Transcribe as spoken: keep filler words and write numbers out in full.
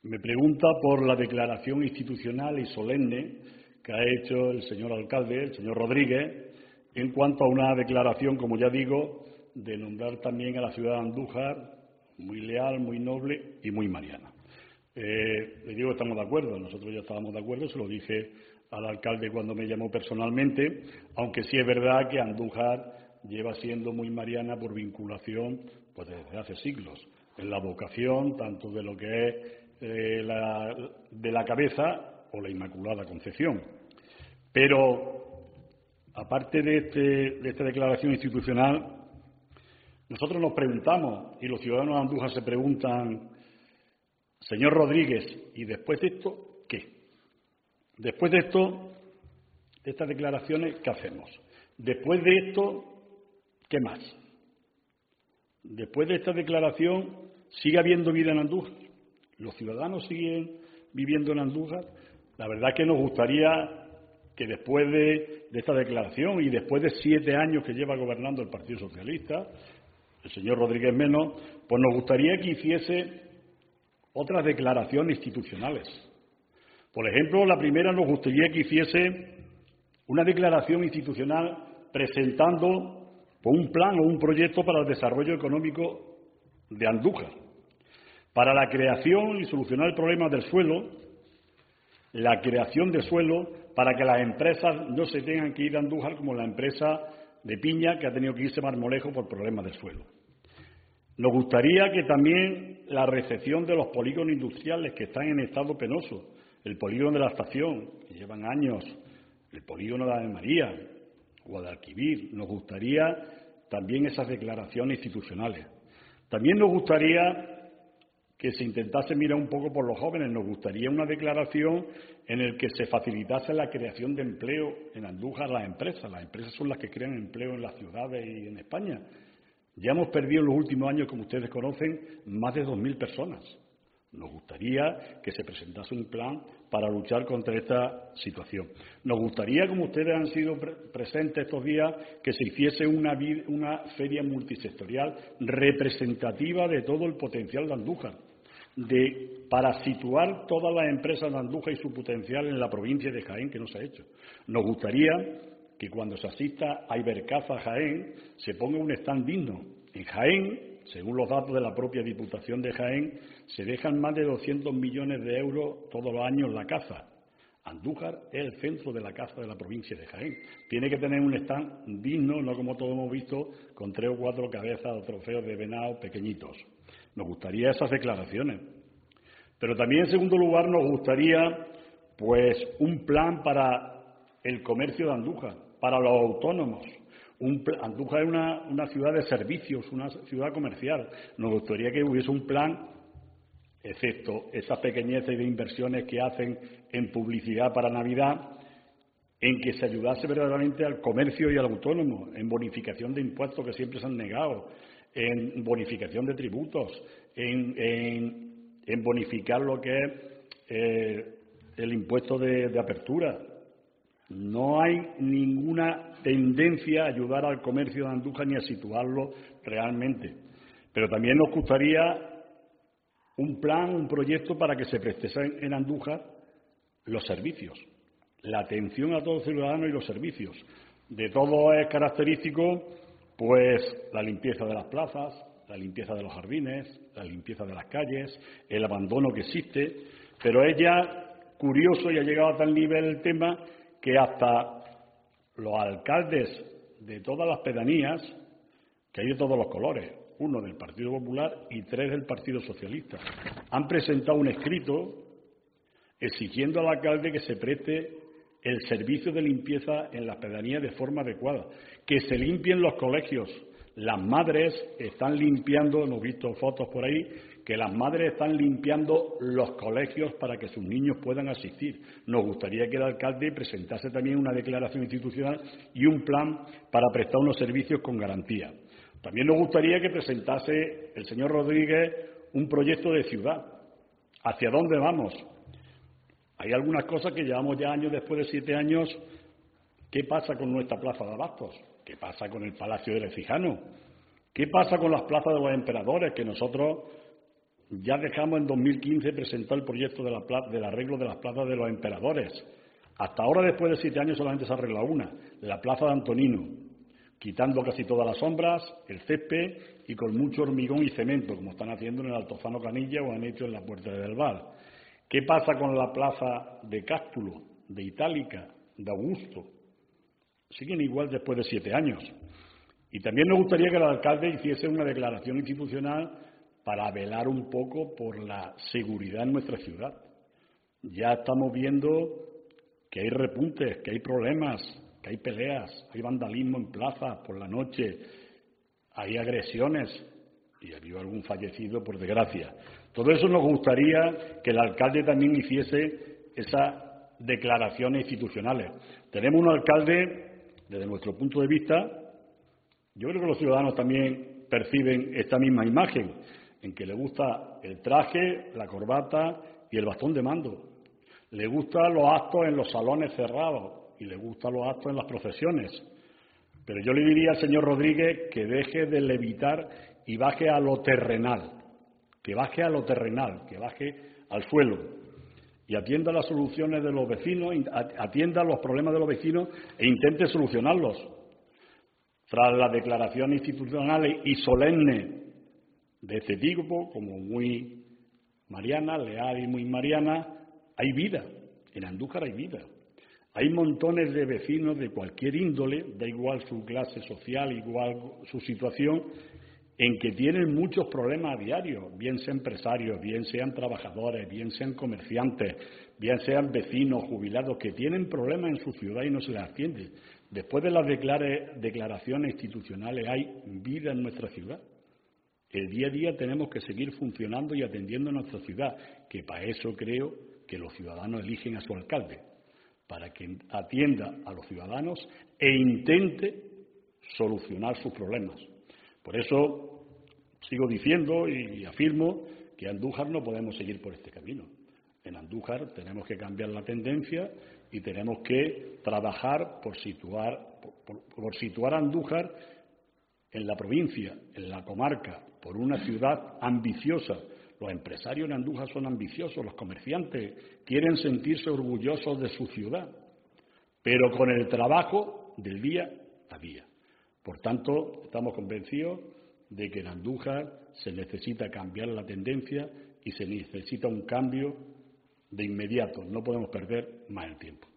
Me pregunta por la declaración institucional y solemne que ha hecho el señor alcalde, el señor Rodríguez, en cuanto a una declaración, como ya digo, de nombrar también a la ciudad de Andújar muy leal, muy noble y muy mariana. Eh, le digo que estamos de acuerdo, nosotros ya estábamos de acuerdo, se lo dije al alcalde cuando me llamó personalmente, aunque sí es verdad que Andújar lleva siendo muy mariana por vinculación pues desde hace siglos, en la vocación tanto de lo que es eh, la, de la Cabeza o la Inmaculada Concepción. Pero, aparte de, este, de esta declaración institucional, nosotros nos preguntamos, y los ciudadanos de Andújar se preguntan, señor Rodríguez, ¿y después de esto qué? Después de esto, de estas declaraciones, ¿qué hacemos? Después de esto, ¿qué más? Después de esta declaración, ¿sigue habiendo vida en Andújar? ¿Los ciudadanos siguen viviendo en Andújar? La verdad es que nos gustaría que después de, de esta declaración y después de siete años que lleva gobernando el Partido Socialista, el señor Rodríguez menos, pues nos gustaría que hiciese otras declaraciones institucionales. Por ejemplo, la primera nos gustaría que hiciese una declaración institucional presentando un plan o un proyecto para el desarrollo económico de Andújar, para la creación y solucionar el problema del suelo, la creación de suelo para que las empresas no se tengan que ir a Andújar como la empresa de piña que ha tenido que irse a Marmolejo por problemas del suelo. Nos gustaría que también la recepción de los polígonos industriales que están en estado penoso, el polígono de la estación, que llevan años, el polígono de Ave María, Guadalquivir, nos gustaría también esas declaraciones institucionales. También nos gustaría que se intentase mirar un poco por los jóvenes, nos gustaría una declaración en la que se facilitase la creación de empleo en Andújar a las empresas. Las empresas son las que crean empleo en las ciudades y en España. Ya hemos perdido en los últimos años, como ustedes conocen, más de dos mil personas. Nos gustaría que se presentase un plan para luchar contra esta situación. Nos gustaría, como ustedes han sido pre presentes estos días, que se hiciese una, una feria multisectorial representativa de todo el potencial de Andújar, de, para situar todas las empresas de Andújar y su potencial en la provincia de Jaén, que no se ha hecho. Nos gustaría que cuando se asista a Ibercaza Jaén se ponga un stand digno. En Jaén, según los datos de la propia Diputación de Jaén, se dejan más de doscientos millones de euros todos los años en la caza. Andújar es el centro de la caza de la provincia de Jaén. Tiene que tener un stand digno, no como todos hemos visto, con tres o cuatro cabezas o trofeos de venado pequeñitos. Nos gustaría esas declaraciones. Pero también, en segundo lugar, nos gustaría pues un plan para el comercio de Andújar, para los autónomos. Un Andújar es una, una ciudad de servicios, una ciudad comercial. Nos gustaría que hubiese un plan, excepto esas pequeñeces de inversiones que hacen en publicidad para Navidad, en que se ayudase verdaderamente al comercio y al autónomo, en bonificación de impuestos que siempre se han negado, en bonificación de tributos, en, en, en bonificar lo que es eh, el impuesto de, de apertura. No hay ninguna tendencia a ayudar al comercio de Andújar ni a situarlo realmente. Pero también nos gustaría un plan, un proyecto para que se prestesen en Andújar los servicios, la atención a todos los ciudadanos y los servicios. De todo es característico, pues, la limpieza de las plazas, la limpieza de los jardines, la limpieza de las calles, el abandono que existe, pero es ya curioso y ha llegado a tal nivel el tema que hasta los alcaldes de todas las pedanías, que hay de todos los colores, uno del Partido Popular y tres del Partido Socialista, han presentado un escrito exigiendo al alcalde que se preste el servicio de limpieza en las pedanías de forma adecuada, que se limpien los colegios. Las madres están limpiando, hemos visto fotos por ahí, que las madres están limpiando los colegios para que sus niños puedan asistir. Nos gustaría que el alcalde presentase también una declaración institucional y un plan para prestar unos servicios con garantía. También nos gustaría que presentase el señor Rodríguez un proyecto de ciudad. ¿Hacia dónde vamos? Hay algunas cosas que llevamos ya años después de siete años. ¿Qué pasa con nuestra plaza de abastos? ¿Qué pasa con el Palacio de Lecijano? ¿Qué pasa con las plazas de los emperadores que nosotros Ya dejamos en dos mil quince presentar el proyecto de la pla- del arreglo de las plazas de los emperadores. Hasta ahora, después de siete años, solamente se arregla una, la plaza de Antonino, quitando casi todas las sombras, el césped y con mucho hormigón y cemento, como están haciendo en el Altozano Canilla o han hecho en la Puerta del Val. ¿Qué pasa con la plaza de Cástulo, de Itálica, de Augusto? Siguen igual después de siete años. Y también nos gustaría que el alcalde hiciese una declaración institucional para velar un poco por la seguridad en nuestra ciudad. Ya estamos viendo que hay repuntes, que hay problemas, que hay peleas, hay vandalismo en plazas por la noche, hay agresiones y ha habido algún fallecido, por desgracia. Todo eso nos gustaría que el alcalde también hiciese esas declaraciones institucionales. Tenemos un alcalde, desde nuestro punto de vista, yo creo que los ciudadanos también perciben esta misma imagen, en que le gusta el traje, la corbata y el bastón de mando. Le gustan los actos en los salones cerrados y le gustan los actos en las procesiones. Pero yo le diría al señor Rodríguez que deje de levitar y baje a lo terrenal, que baje a lo terrenal, que baje al suelo y atienda las soluciones de los vecinos, atienda los problemas de los vecinos e intente solucionarlos. Tras las declaraciones institucionales y solemnes de este tipo, como muy mariana, leal y muy mariana, hay vida. En Andújar hay vida. Hay montones de vecinos de cualquier índole, da igual su clase social, igual su situación, en que tienen muchos problemas a diario, bien sean empresarios, bien sean trabajadores, bien sean comerciantes, bien sean vecinos, jubilados, que tienen problemas en su ciudad y no se les atiende. Después de las declaraciones institucionales hay vida en nuestra ciudad. El día a día tenemos que seguir funcionando y atendiendo a nuestra ciudad, que para eso creo que los ciudadanos eligen a su alcalde, para que atienda a los ciudadanos e intente solucionar sus problemas. Por eso sigo diciendo y afirmo que en Andújar no podemos seguir por este camino. En Andújar tenemos que cambiar la tendencia y tenemos que trabajar por situar, por, por situar a Andújar en la provincia, en la comarca, por una ciudad ambiciosa. Los empresarios en Andújar son ambiciosos, los comerciantes quieren sentirse orgullosos de su ciudad, pero con el trabajo del día a día. Por tanto, estamos convencidos de que en Andújar se necesita cambiar la tendencia y se necesita un cambio de inmediato. No podemos perder más el tiempo.